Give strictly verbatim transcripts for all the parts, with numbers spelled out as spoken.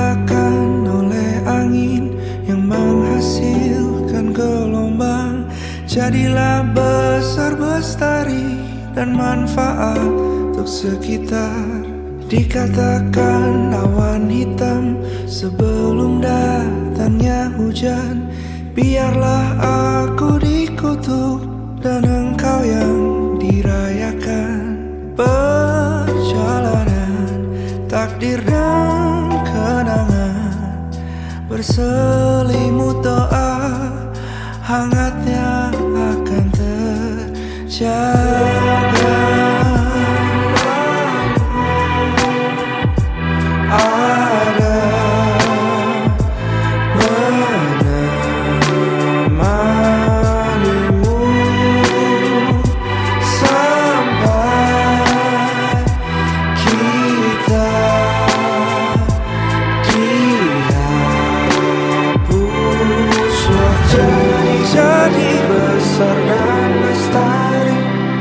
dikatakan oleh angin yang menghasilkan gelombang. Jadilah besar bestari dan manfaat untuk sekitar. Dikatakan awan hitam sebelum datangnya hujan. Biarlah aku dikutuk dan engkau yang dirayakan. Perjalanan takdir dan kenangan berselimut doa, hangatnya akan terjaga. Ada menemanimu sampai kita dihapuslah. Jadi besar dan lestari,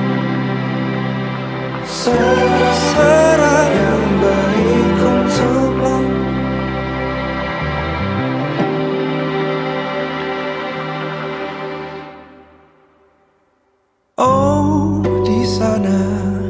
serah yang baik untukmu. Oh, di sana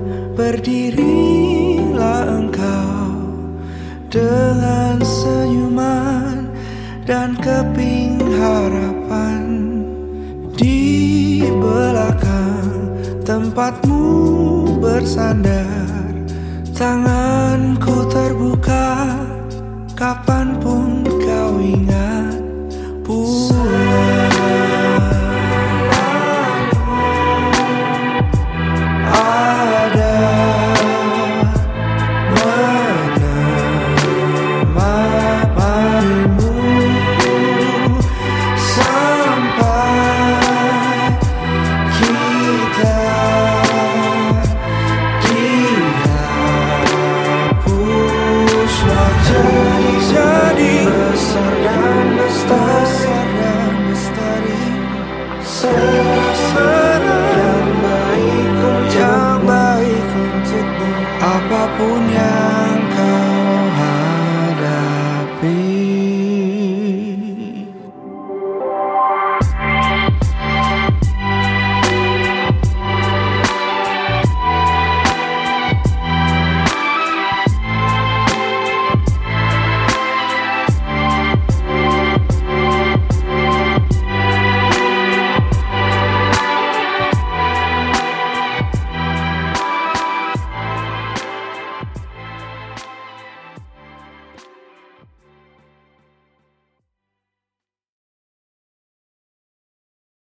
berdirilah engkau dengan senyuman dan keping harapan. Di belakang tempatmu bersandar, tanganku terbuka kapanpun kau ingat pulang. Ada menemanimu sampai kita dihapuslah. Jadi besar dan lestari, serah yang baik yang baik untukmu. Apapun yang kau